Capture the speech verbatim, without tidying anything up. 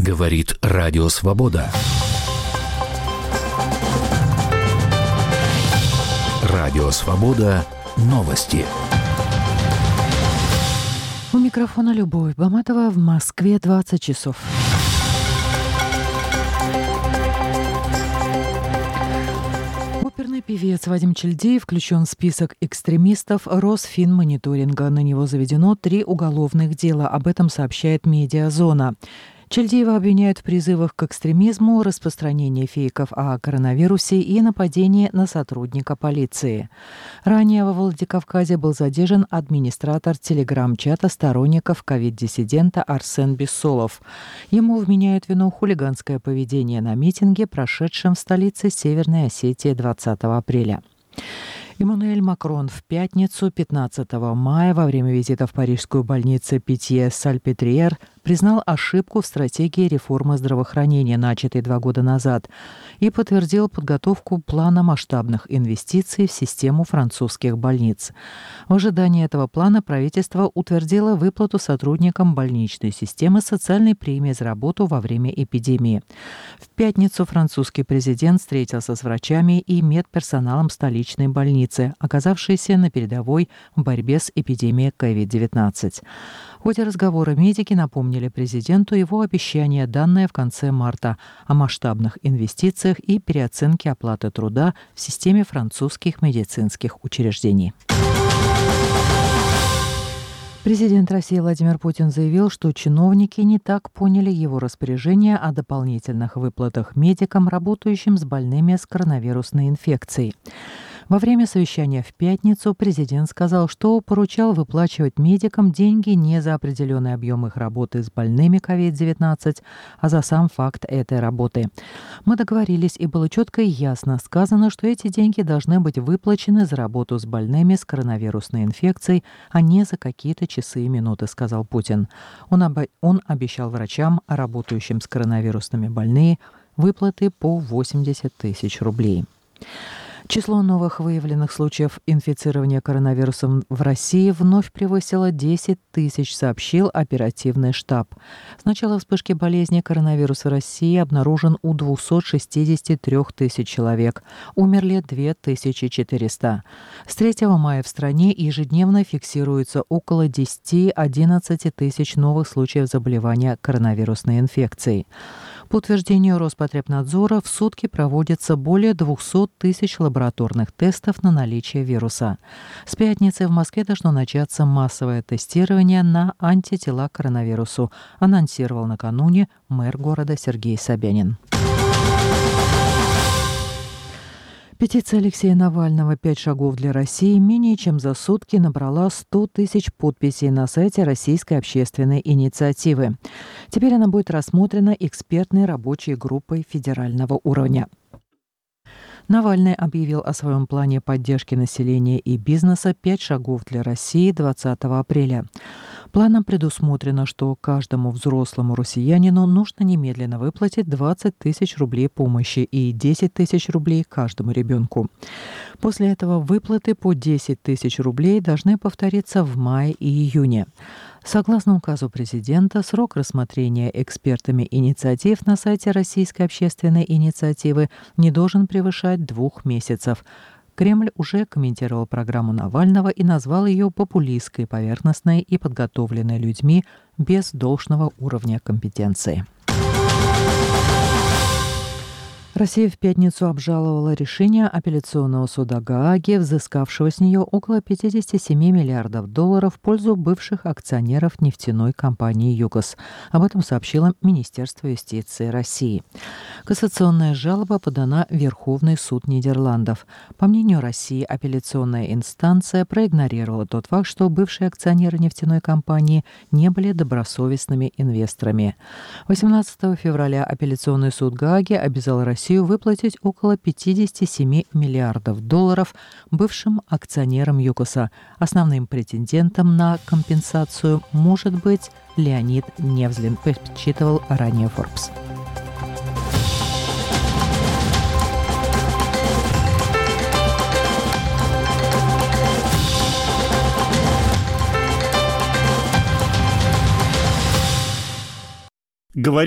Говорит Радио Свобода. Радио Свобода. Новости. У микрофона Любовь Баматова. В Москве двадцать часов. Оперный певец Вадим Чельдеев включен в список экстремистов Росфинмониторинга. На него заведено три уголовных дела. Об этом сообщает «Медиазона». Чельдеева обвиняют в призывах к экстремизму, распространении фейков о коронавирусе и нападении на сотрудника полиции. Ранее во Владикавказе был задержан администратор телеграм-чата сторонников ковид-диссидента Арсен Бессолов. Ему вменяют вину хулиганское поведение на митинге, прошедшем в столице Северной Осетии двадцатого апреля. Эммануэль Макрон в пятницу, пятнадцатого мая, во время визита в парижскую больницу Питье-Сальпетриер, признал ошибку в стратегии реформы здравоохранения, начатой два года назад, и подтвердил подготовку плана масштабных инвестиций в систему французских больниц. В ожидании этого плана правительство утвердило выплату сотрудникам больничной системы социальной премии за работу во время эпидемии. В пятницу французский президент встретился с врачами и медперсоналом столичной больницы, оказавшейся на передовой в борьбе с эпидемией ковид девятнадцать. В ходе разговора медики напомнили президенту его обещание, данное в конце марта, о масштабных инвестициях и переоценке оплаты труда в системе французских медицинских учреждений. Президент России Владимир Путин заявил, что чиновники не так поняли его распоряжение о дополнительных выплатах медикам, работающим с больными с коронавирусной инфекцией. Во время совещания в пятницу президент сказал, что поручал выплачивать медикам деньги не за определенный объем их работы с больными ковид девятнадцать, а за сам факт этой работы. Мы договорились, и было четко и ясно сказано, что эти деньги должны быть выплачены за работу с больными с коронавирусной инфекцией, а не за какие-то часы и минуты, сказал Путин. Он, об... Он обещал врачам, работающим с коронавирусными больными, выплаты по восемьдесят тысяч рублей. Число новых выявленных случаев инфицирования коронавирусом в России вновь превысило десять тысяч, сообщил оперативный штаб. С начала вспышки болезни коронавирус в России обнаружен у двухсот шестидесяти трёх тысяч человек. Умерли две тысячи четыреста. С третьего мая в стране ежедневно фиксируется около десяти-одиннадцати тысяч новых случаев заболевания коронавирусной инфекцией. По утверждению Роспотребнадзора, в сутки проводится более двухсот тысяч лабораторных тестов на наличие вируса. С пятницы в Москве должно начаться массовое тестирование на антитела к коронавирусу, анонсировал накануне мэр города Сергей Собянин. Петиция Алексея Навального «Пять шагов для России» менее чем за сутки набрала сто тысяч подписей на сайте Российской общественной инициативы. Теперь она будет рассмотрена экспертной рабочей группой федерального уровня. Навальный объявил о своем плане поддержки населения и бизнеса «Пять шагов для России» двадцатого апреля. Планом предусмотрено, что каждому взрослому россиянину нужно немедленно выплатить двадцать тысяч рублей помощи и десять тысяч рублей каждому ребенку. После этого выплаты по десять тысяч рублей должны повториться в мае и июне. Согласно указу президента, срок рассмотрения экспертами инициатив на сайте Российской общественной инициативы не должен превышать двух месяцев. Кремль уже комментировал программу Навального и назвал ее популистской, поверхностной и подготовленной людьми без должного уровня компетенции. Россия в пятницу обжаловала решение апелляционного суда Гааги, взыскавшего с нее около пятидесяти семи миллиардов долларов в пользу бывших акционеров нефтяной компании «ЮКОС». Об этом сообщило Министерство юстиции России. Кассационная жалоба подана в Верховный суд Нидерландов. По мнению России, апелляционная инстанция проигнорировала тот факт, что бывшие акционеры нефтяной компании не были добросовестными инвесторами. восемнадцатого февраля апелляционный суд Гааги обязал Россию выплатить около пятидесяти семи миллиардов долларов бывшим акционерам ЮКОСа. Основным претендентом на компенсацию может быть Леонид Невзлин, подсчитывал ранее Forbes. Говорит